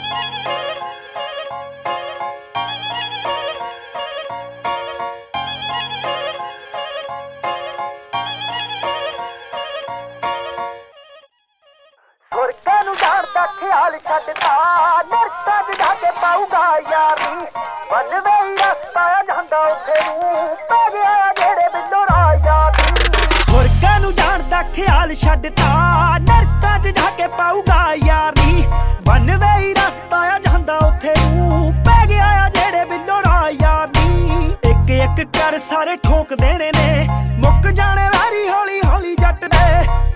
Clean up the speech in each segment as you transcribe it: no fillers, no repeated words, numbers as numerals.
स्वर्गां नूं जाणदा ख्याल छड्डदा नरकां च जाके पाऊगा यारी बनवे ही रस्ता जांदा उत्थे नूं पै गया जेड़े बिल्लो राजा दी स्वर्गां नूं जाणदा ख्याल छड्डदा नरकां च जाके पाऊगा यारी बनवे ही रस्ता जांदा उत्थे नूं पै गया जेड़े बिल्लो राजा दी एक एक कर सारे ठोक देने ने मुक जाने वारी हौली हौली जट दे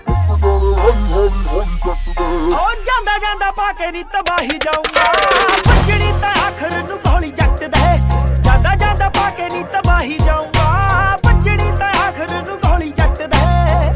जांदा जांदा पाके नी तबाही जाऊंगा बजनी ते आखर नूं गोली जट दे जांदा जांदा पाके नी तबाही जाऊंगा बजनी ते आखर नूं गोली जट दे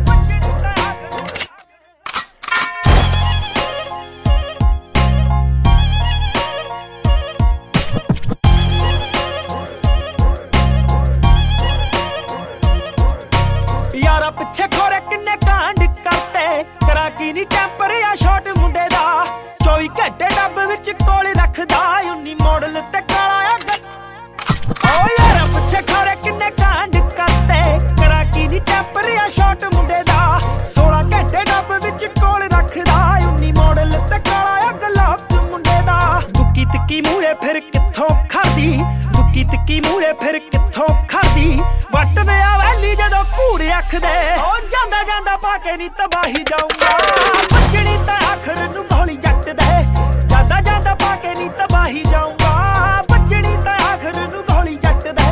यारा पिछे खोरे किन्ने कांड करते करा की नी टैंपर या शॉट मुंडे दा 24 घंटे डब विच कोल रखदा 19 मॉडल ते काला ओ यारा पिछे खोरे किन्ने कांड करते करा की नी टैंपर या शॉट मुंडे दा 16 घंटे डब विच कोल रखदा 19 मॉडल ते काला गलाब मुंडे दा दुक्की तिक्की मूरे फिर कित्थों खादी दुक्की तिक्की मूरे फिर कित्थों खादी वट दे वैली जदों घूर अख दे जांदा जांदा पाके नी तबाही जाऊंगा बजनी ते आखर नूं गोली जट दे जांदा जांदा पाके नी तबाही जाऊंगा बजनी ते आखर नूं गोली जट दे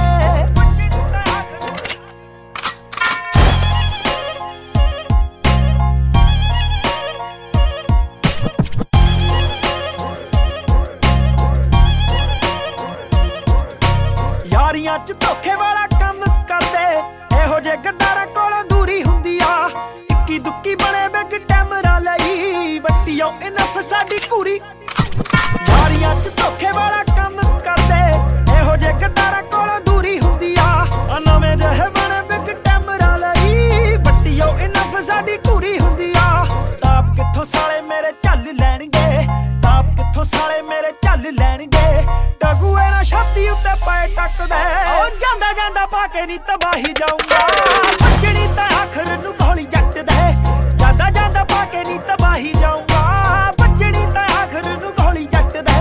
यारियां च धोखे वाला काम करदे एहो जे गद्दारां कोलों दूरी हुंदी आ इक्की दुक्की बने बिग टैमरा लई वट्टियों इनफ साडी कूरी यारियां च धोखे वाला काम करदे एहो जे गद्दारां कोलों दूरी हुंदी आ नवें जहे बने बिग टैमरा लई वट्टियों इनफ साडी कूरी हुंदी आ ताप कित्थों साले मेरे झल लैणगे ताप कित्थों साले मेरे झल लैणगे टगूए ना छाती उत्ते पाए टकदे जांदा जांदा पाके नी तबाही जाऊंगा बजनी ते आखर नूं गोली जट दे जांदा जांदा पाके नी तबाही जाऊंगा बजनी ते आखर नूं गोली जट दे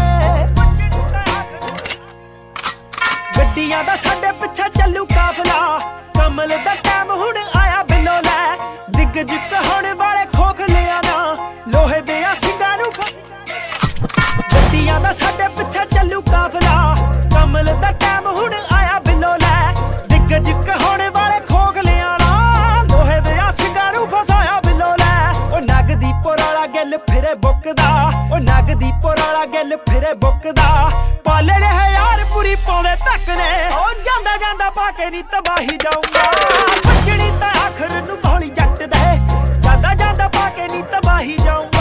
गड्डियां दा साडे पिछे चलू काफला कमल दा टाइम हुण आया बिलो लै दिग्गज कहाउण वाले खोखलियां ना लोहे दे सिंगां नूं गड्डियां दा साडे पिछे चलू काफला कमल दा टाइम हुण आया बिलो लै दिग्गज कहाउण वाले खोखलियां ना लोहे दे सिंगां नूं फसाया बिलो लै ओ नगदीपुर वाला गिल फिरे बुकदा ओ नगदीपुर वाला गिल फिरे बुकदा पाले ने है यार पूरी पौने तक ने ओ जांदा जांदा पाके नी तबाही जाऊंगा बजनी ते आखर नूं गोली जट दे जांदा जांदा पाके नी तबाही जाऊंगा